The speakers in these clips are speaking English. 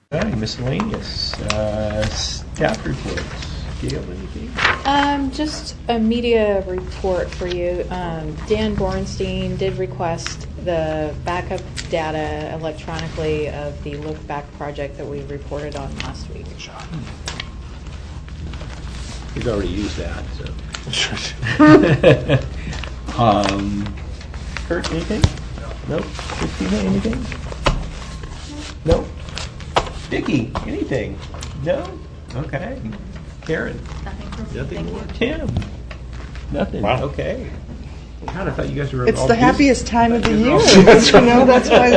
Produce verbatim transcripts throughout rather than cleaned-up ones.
All right, miscellaneous. Uh, staff reports. Gail, anything? Um, just a media report for you. Um, Dan Bornstein did request the backup data electronically of the Look Back project that we reported on last week. He's already used that, so. um, Kurt, anything? Nope. Christina, anything? Nope. Vicki, anything? No? Okay. Karen? Nothing for me. Nothing Thank more. you. Tim? Nothing. Wow. Okay. God, I thought you guys were It's all the busy. happiest time of the year. All You know, that's why.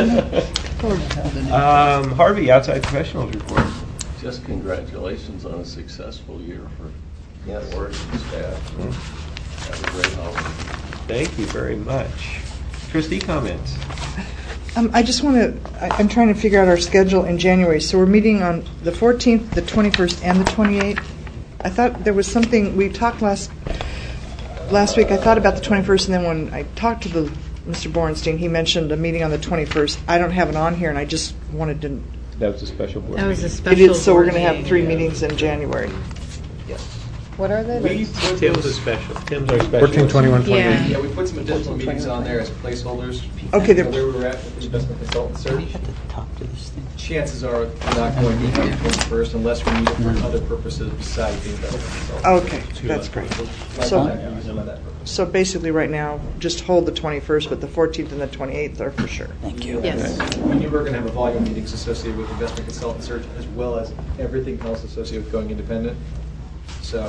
Um, Harvey, outside professionals report. Just congratulations on a successful year for Yes. board and staff. Have a great holiday. Thank you very much. Trustee comments. Um, I just want to, I'm trying to figure out our schedule in January. So we're meeting on the fourteenth, the twenty-first, and the twenty-eighth. I thought there was something, we talked last last week, I thought about the twenty-first, and then when I talked to the Mister Bornstein, he mentioned a meeting on the twenty-first. I don't have it on here, and I just wanted to. That was a special board That was a meeting. special It is, so we're board going to have meeting. three meetings in January. Yes. What are they? We, Tim's a special. Tim's our special. fourteen, twenty-one, Yeah. twenty-eight. Yeah, we put some additional meetings on there as placeholders. Okay, You they're- know, where we were at with the investment consultant search. Talk to this thing. Chances are we're not going to have the twenty-first unless we need it for other purposes besides the investment consultant. Okay, that's great. Might So- not use them for that purpose. So basically, right now, just hold the twenty-first, but the fourteenth and the twenty-eighth are for sure. Thank you. Yes. We knew we were going to have a volume of meetings associated with investment consultant search as well as everything else associated with going independent. So,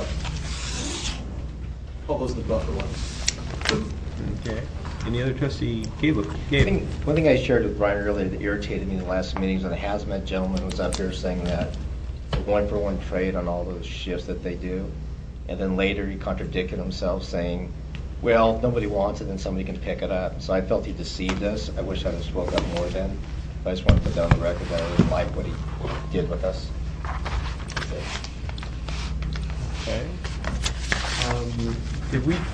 all those are the buffer ones. Okay. Any other trustee? Gabe? One Gabe? thing, one thing I shared with Brian earlier that irritated me in the last meetings when the hazmat gentleman was up here saying that it's a one-for-one trade on all those shifts that they do. And then later he contradicted himself saying, well, nobody wants it and somebody can pick it up. So I felt he deceived us. I wish I'd have spoke up more then. But I just want to put that on the record that I didn't like what he did with us. Okay. Um, did we?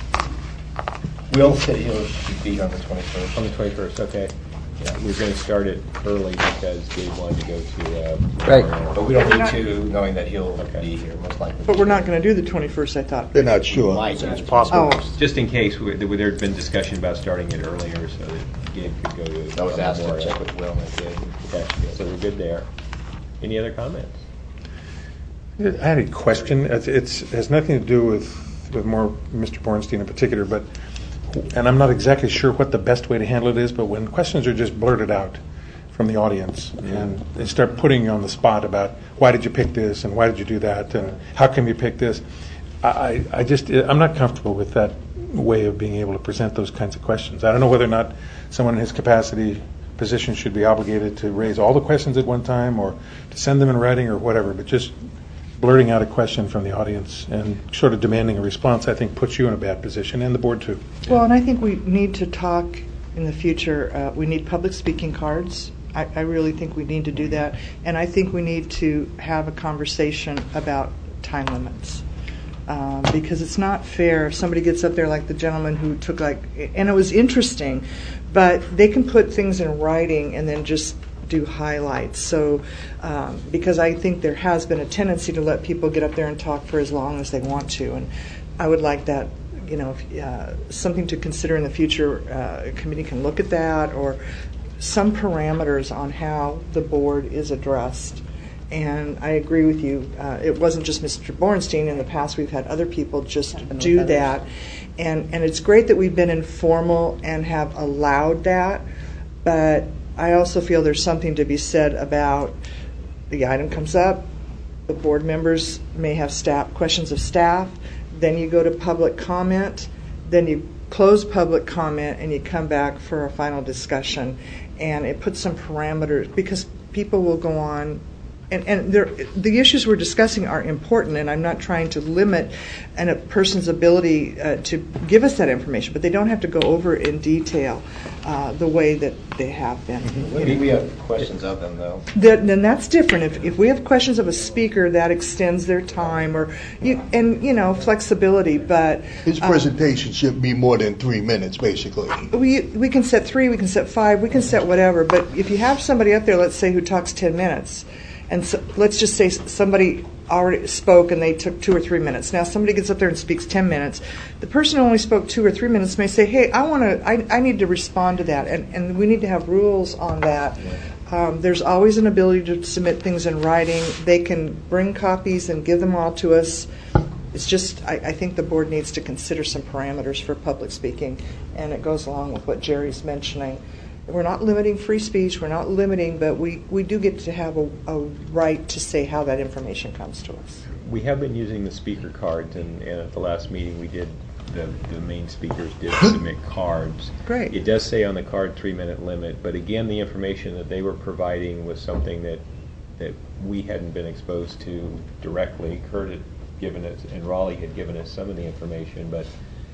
Will said he'll be here on the twenty-first. On the twenty-first, okay. Yeah, we were going to start it early because Gabe wanted to go to. Uh, Right. But we don't We're need not- to, knowing that he'll Okay. be here, most likely. But we're not going to do the twenty-first, I thought. They're not sure. Might. It's possible. Oh. Just in case we, there had been discussion about starting it earlier so that Gabe could go to. I was asked to Memorial. check with Will and I did. Okay, so we're good there. Any other comments? I had a question. It's, it's has nothing to do with, with more Mister Bornstein in particular, but and I'm not exactly sure what the best way to handle it is, but when questions are just blurted out from the audience and they start putting you on the spot about why did you pick this and why did you do that and how come you pick this, I, I just I'm not comfortable with that way of being able to present those kinds of questions. I don't know whether or not someone in his capacity position should be obligated to raise all the questions at one time or to send them in writing or whatever, but just blurting out a question from the audience and sort of demanding a response, I think, puts you in a bad position, and the board too. Well, and I think we need to talk in the future. Uh, we need public speaking cards. I, I really think we need to do that. And I think we need to have a conversation about time limits. Um, because it's not fair if somebody gets up there like the gentleman who took like, and it was interesting, but they can put things in writing and then just do highlights. So, um, because I think there has been a tendency to let people get up there and talk for as long as they want to, and I would like that, you know, if, uh, something to consider in the future. Uh, a committee can look at that, or some parameters on how the board is addressed. And I agree with you. Uh, it wasn't just Mister Bornstein. In the past, we've had other people just do that, and and it's great that we've been informal and have allowed that, but I also feel there's something to be said about the item comes up, the board members may have staff questions of staff, then you go to public comment, then you close public comment and you come back for a final discussion, and it puts some parameters because people will go on and, and there, the issues we're discussing are important, and I'm not trying to limit an, a person's ability uh, to give us that information, but they don't have to go over it in detail uh, the way that they have been. Maybe we have questions of them, though. That, then that's different. If, if we have questions of a speaker, that extends their time, or you, and you know, flexibility. But His uh, presentation shouldn't be more than three minutes, basically. we we can set three, we can set five, we can set whatever. But if you have somebody up there, let's say, who talks ten minutes, and so, let's just say somebody already spoke and they took two or three minutes. Now somebody gets up there and speaks ten minutes. The person who only spoke two or three minutes may say, "Hey, I want to. I, I need to respond to that," and and we need to have rules on that. Um, there's always an ability to submit things in writing. They can bring copies and give them all to us. It's just, I, I think the board needs to consider some parameters for public speaking, and it goes along with what Jerry's mentioning. We're not limiting free speech, we're not limiting, but we, we do get to have a, a right to say how that information comes to us. We have been using the speaker cards, and, and at the last meeting we did, the, the main speakers did submit cards. Great. It does say on the card three-minute limit, but again, the information that they were providing was something that, that we hadn't been exposed to directly. Kurt had given us, and Raleigh had given us some of the information, but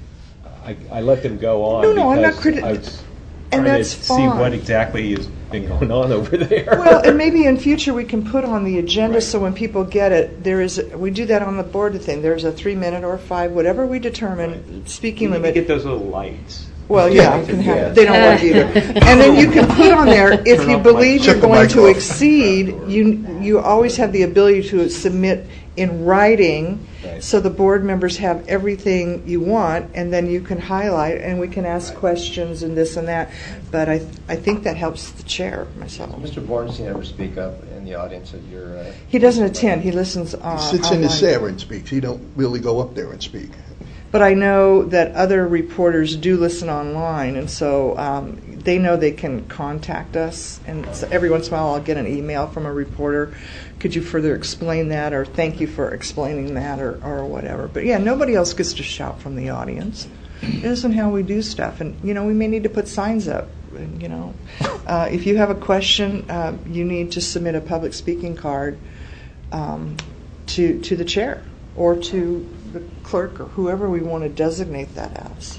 I, I let them go on. No, no, I'm not because criti- I was and trying that's to see fine. what exactly has been going on over there. Well, and maybe in future we can put on the agenda so when people get it, there is, we do that on the board thing. There's a three minute or five, whatever we determine, Right. speaking You need to limit. get those little lights. Well, yeah, you can have, Yes. they don't like either. And then you can put on there, if Turn you off the believe mic. you're Shut the going mic to off. exceed, you, you always have the ability to submit in writing, Right. so the board members have everything you want, and then you can highlight, and we can ask questions and this and that. But I, I think that helps the chair, myself. Mister Bornstein ever speak up in the audience at your? Uh, He doesn't attend, he listens uh, He sits in the online. chair and speaks. He don't really go up there and speak. But I know that other reporters do listen online, and so um, they know they can contact us. And so every once in a while, I'll get an email from a reporter. Could you further explain that, or thank you for explaining that, or, or whatever. But yeah, nobody else gets to shout from the audience. It isn't how we do stuff. And you know, we may need to put signs up. And, you know, uh, if you have a question, uh, you need to submit a public speaking card um, to to the chair or to the clerk or whoever we want to designate that as.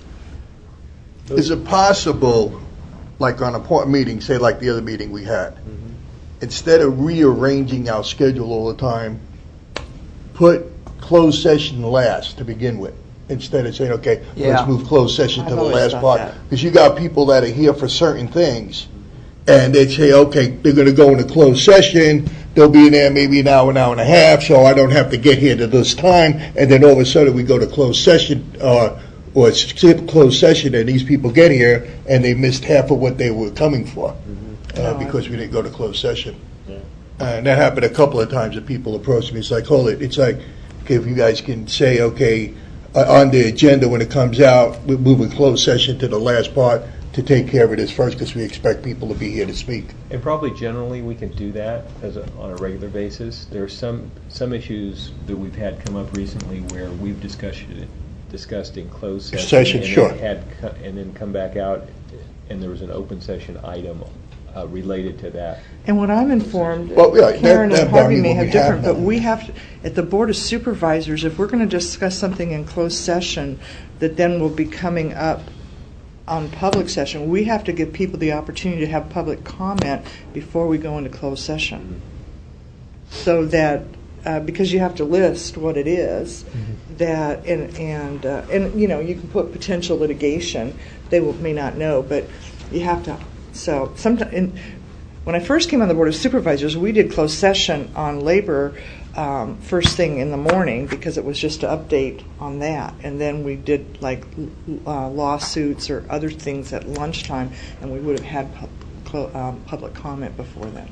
Is it possible, like on a point meeting, say like the other meeting we had, instead of rearranging our schedule all the time, put closed session last to begin with, instead of saying, okay, Yeah. let's move closed session to I've the always last thought part? that. Because you got people that are here for certain things, and they say, okay, they're going to go into closed session, they'll be in there maybe an hour, an hour and a half, so I don't have to get here to this time, and then all of a sudden we go to closed session, uh, or skip closed session, and these people get here, and they missed half of what they were coming for, uh, Oh, I- because we didn't go to closed session. And that happened a couple of times that people approached me. It's like, hold it. It's like, okay, if you guys can say, okay, uh, on the agenda when it comes out, we're moving closed session to the last part to take care of this first because we expect people to be here to speak. And probably generally we can do that as a, on a regular basis. There are some some issues that we've had come up recently where we've discussed it, discussed in closed session, Session, and sure. then had co- and then come back out, and there was an open session item uh, related to that. And what I'm informed, Well, yeah, that- Karen that and Harvey probably may what have we have different, but now. we have, to, at the Board of Supervisors, if we're going to discuss something in closed session that then will be coming up on public session, we have to give people the opportunity to have public comment before we go into closed session. So that, uh, because you have to list what it is, that, and, and, uh, and, you know, you can put potential litigation, they will, may not know, but you have to, so sometimes, when I first came on the Board of Supervisors, we did closed session on labor um, first thing in the morning because it was just to update on that. And then we did like uh, lawsuits or other things at lunchtime, and we would have had pub- clo- um, public comment before then.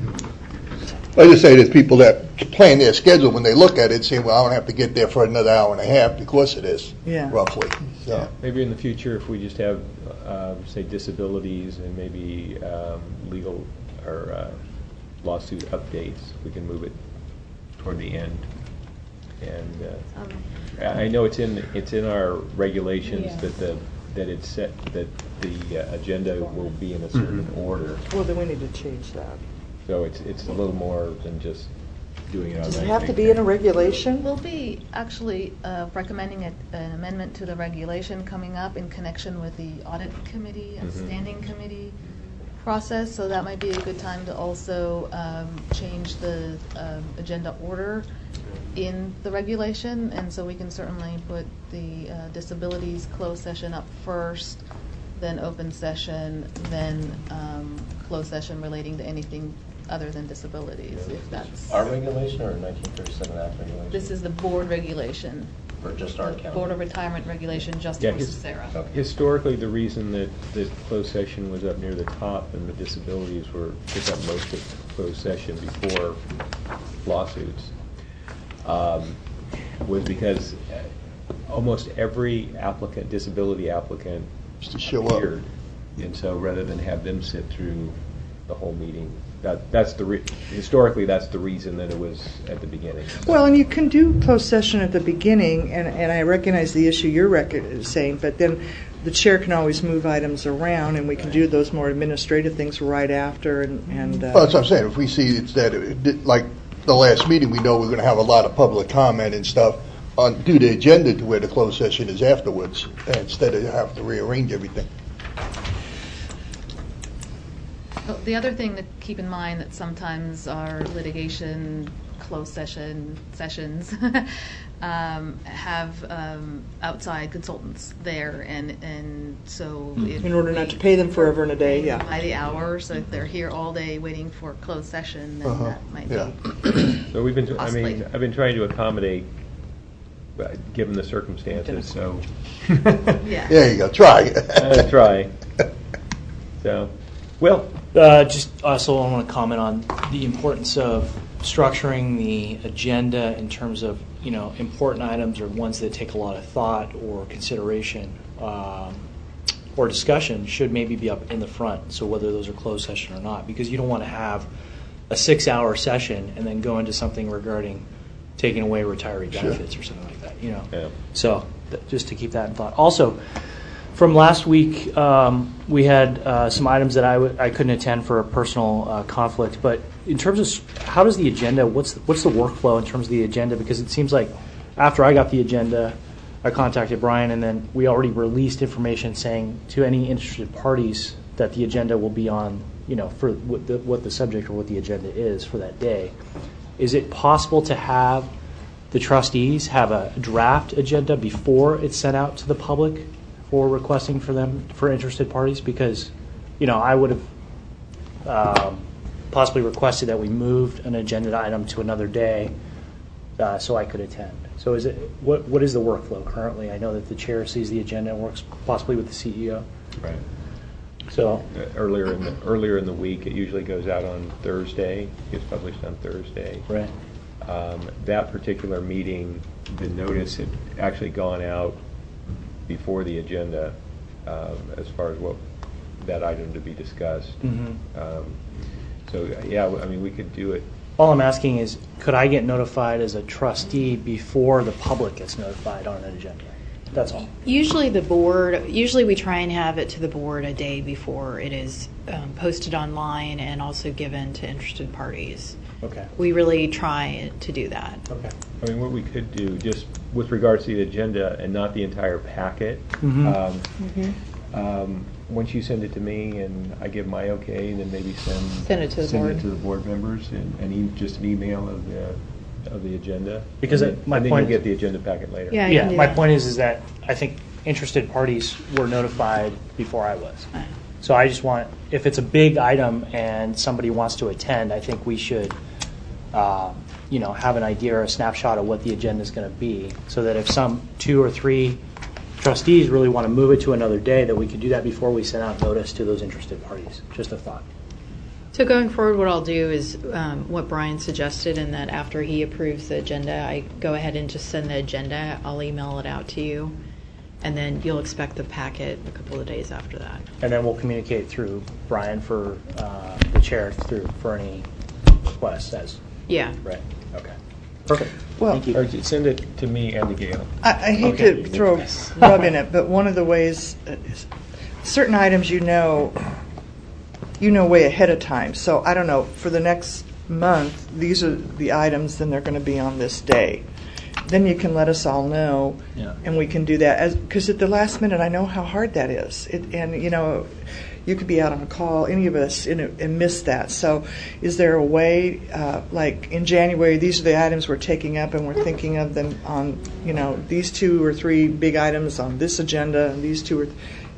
I just say there's people that plan their schedule when they look at it, saying, well, I don't have to get there for another hour and a half because of this, Yeah. roughly. So. Maybe in the future, if we just have, uh, say, disabilities and maybe um, legal or uh, lawsuit updates, we can move it toward the end. And uh, I I know it's in it's in our regulations Yeah. that the that it's set that the uh, agenda will be in a certain order. Well, then we need to change that. So it's, it's a little more than just doing it on Does it night have to big be in a thing. regulation? We'll be actually uh, recommending a- an amendment to the regulation coming up in connection with the audit committee and Mhm. standing committee process, so that might be a good time to also um, change the um, agenda order in the regulation, and so we can certainly put the uh, disabilities closed session up first, then open session, then um, closed session relating to anything other than disabilities, if that's. Our regulation or nineteen thirty-seven Act regulation? This is the board regulation. For just our The county? Board of Retirement regulation, just Yeah, for his- Sarah. Okay. Historically, the reason that, that closed session was up near the top and the disabilities were, took up most of closed session before lawsuits, um, was because almost every applicant, disability applicant, Just to show up. appeared. And so rather than have them sit through the whole meeting, that, that's the, re- historically, that's the reason that it was at the beginning. Well, and you can do closed session at the beginning, and, and I recognize the issue you're rec- saying, but then the chair can always move items around, and we can do those more administrative things right after, and, and uh, Well, that's what I'm saying. If we see it's that, it did- like the last meeting, we know we're going to have a lot of public comment and stuff on, do the agenda to where the closed session is afterwards, instead of have to rearrange everything. Oh, The other thing to keep in mind that sometimes our litigation closed session sessions um, have um, outside consultants there, and and so if in order not we- to pay them forever and a day, yeah. by the hour, so if they're here all day waiting for closed session, then Uh-huh, that might yeah. be. So we've been, I mean, Possibly. I've been trying to accommodate, uh, given the circumstances, so. Yeah. There you go, try. Uh, Try. So, well, Uh, just also, I want to comment on the importance of structuring the agenda in terms of, you know, important items or ones that take a lot of thought or consideration um, or discussion should maybe be up in the front. So whether those are closed session or not, because you don't want to have a six-hour session and then go into something regarding taking away retiree Sure. benefits or something like that. You know. Yeah. So th- just to keep that in thought. Also, from last week, um, we had uh, some items that I, w- I couldn't attend for a personal uh, conflict. But in terms of s- how does the agenda, what's the, what's the workflow in terms of the agenda? Because it seems like after I got the agenda, I contacted Brian, and then we already released information saying to any interested parties that the agenda will be on, you know, for what the, what the subject or what the agenda is for that day. Is it possible to have the trustees have a draft agenda before it's sent out to the public for requesting for them, for interested parties? Because, you know, I would have um, possibly requested that we moved an agenda item to another day uh, so I could attend. So is it, what what is the workflow currently? I know that the chair sees the agenda and works possibly with the C E O. right. So, Uh, Earlier in the, earlier in the week, it usually goes out on Thursday, gets published on Thursday. right. Um, That particular meeting, the notice had actually gone out before the agenda um, as far as what, that item to be discussed. Mhm. Um, So, yeah, I mean, we could do it. All I'm asking is, could I get notified as a trustee before the public gets notified on an agenda? That's all. Usually the board, usually we try and have it to the board a day before it is um, posted online and also given to interested parties. Okay. We really try to do that. Okay. I mean, what we could do, just with regards to the agenda and not the entire packet, Mhm. um, um, once you send it to me and I give my okay, then maybe send. Send it to the send board. it to the board members and, and e- just an email of the, of the agenda. Because And it- then- my And then point- you'll get the agenda packet later. Yeah, I Yeah, can do my that. point is, is that I think interested parties were notified before I was. Right. So I just want, if it's a big item and somebody wants to attend, I think we should, uh, you know, have an idea or a snapshot of what the agenda is going to be, so that if some two or three trustees really want to move it to another day, that we could do that before we send out notice to those interested parties. Just a thought. So going forward, what I'll do is um, what Brian suggested, and that after he approves the agenda, I go ahead and just send the agenda. I'll email it out to you, and then you'll expect the packet a couple of days after that. And then we'll communicate through Brian for uh, the chair through for any requests as Yeah. right. Okay. Perfect. Well, Thank you. Or just send it to me and to Gail. I, I hate Okay. to throw rub in it, but one of the ways, uh, is certain items you know you know way ahead of time. So I don't know, for the next month, these are the items, then they're going to be on this day. Then you can let us all know, Yeah. and we can do that. Because at the last minute, I know how hard that is. It, and, you know, you could be out on a call, any of us, and, and miss that. So is there a way, uh, like in January, these are the items we're taking up, and we're thinking of them on, you know, these two or three big items on this agenda, and these two or th-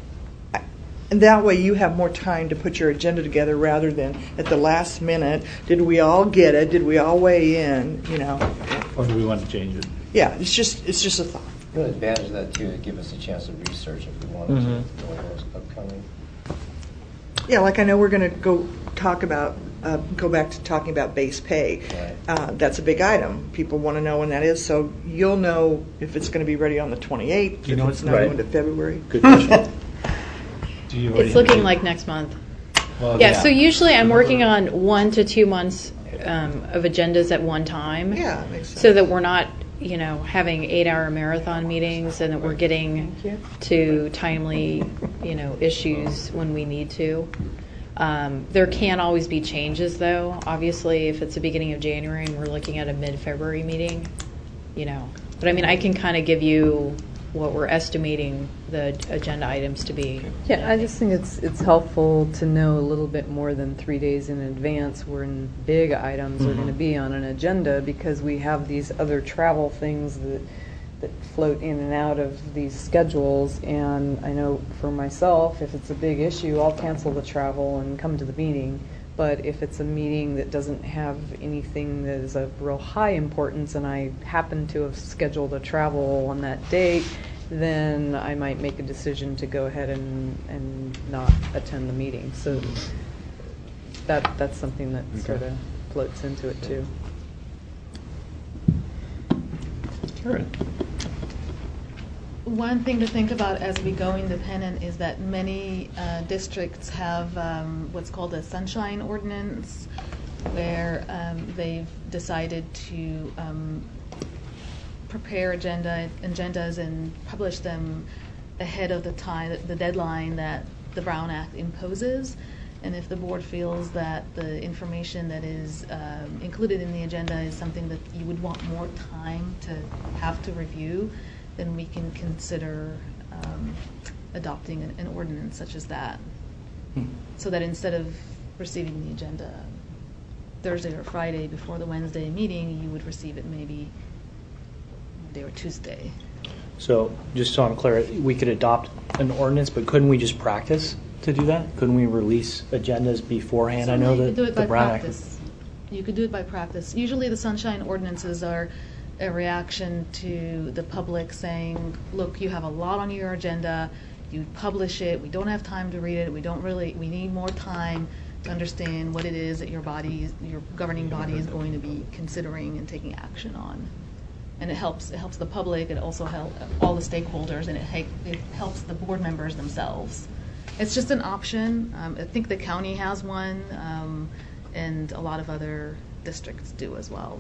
and that way you have more time to put your agenda together rather than at the last minute, did we all get it? Did we all weigh in? You know. Or do we want to change it? Yeah, it's just it's just a thought. The advantage of that, too, is give us a chance to research if we wanted Mhm. to, what was upcoming. Yeah, like I know we're going to go talk about, uh, go back to talking about base pay. Right. Uh, that's a big item. People want to know when that is, so you'll know if it's going to be ready on the twenty-eighth, You if know it's it's not right. going to February. Good question. Do you already It's have a looking date? like next month. Well, Yeah, so usually I'm working on one to two months um, of agendas at one time. Yeah, that makes sense. So that we're not, you know, having eight-hour marathon meetings and that we're getting Thank you. to timely, you know, issues when we need to. Um, there can always be changes, though. Obviously, if it's the beginning of January and we're looking at a mid-February meeting, you know. But I mean, I can kind of give you what we're estimating the agenda items to be. Yeah, I just think it's it's helpful to know a little bit more than three days in advance when big items are going to be on an agenda, because we have these other travel things that that float in and out of these schedules. And I know for myself, if it's a big issue, I'll cancel the travel and come to the meeting. But if it's a meeting that doesn't have anything that is of real high importance and I happen to have scheduled a travel on that date, then I might make a decision to go ahead and, and not attend the meeting. So that that's something that Okay. sort of floats into it too. Karen. One thing to think about as we go independent is that many uh, districts have um, what's called a sunshine ordinance, where um, they've decided to um, prepare agenda agendas and publish them ahead of the time, the deadline that the Brown Act imposes. And if the board feels that the information that is um, included in the agenda is something that you would want more time to have to review, then we can consider um, adopting an, an ordinance such as that. Hmm. So that instead of receiving the agenda Thursday or Friday before the Wednesday meeting, you would receive it maybe Monday or Tuesday. So just so I'm clear, we could adopt an ordinance, but couldn't we just practice to do that? Couldn't we release agendas beforehand? I know you that could do it the by Brown Act. practice. You could do it by practice. Usually the sunshine ordinances are a reaction to the public saying, look, you have a lot on your agenda, you publish it, we don't have time to read it, we don't really, we need more time to understand what it is that your body, your governing body is going to be considering and taking action on. And it helps, it helps the public, it also helps all the stakeholders, and it, ha- it helps the board members themselves. It's just an option. Um, I think the county has one, um, and a lot of other districts do as well.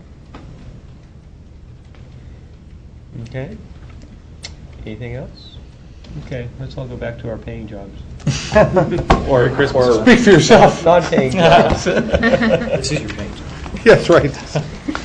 Okay. Anything else? Okay, let's all go back to our paying jobs. or Christmas. or Speak for yourself. Non-paying jobs. This is your page. Yes, right.